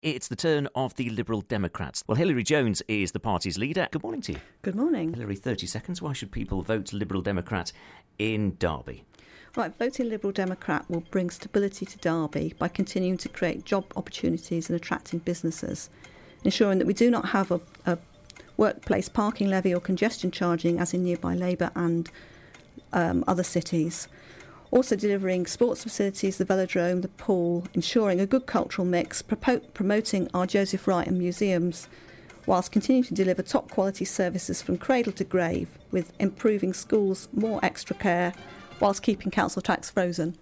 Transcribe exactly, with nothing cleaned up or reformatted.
It's the turn of the Liberal Democrats. Well, Hilary Jones is the party's leader. Good morning to you. Good morning. Hilary, thirty seconds. Why should people vote Liberal Democrat in Derby? Right, voting Liberal Democrat will bring stability to Derby by continuing to create job opportunities and attracting businesses, ensuring that we do not have a, a workplace parking levy or congestion charging as in nearby Labour and um, other cities. Also delivering sports facilities, the velodrome, the pool, ensuring a good cultural mix, propo- promoting our Joseph Wright and museums, whilst continuing to deliver top quality services from cradle to grave, with improving schools, more extra care, whilst keeping council tax frozen.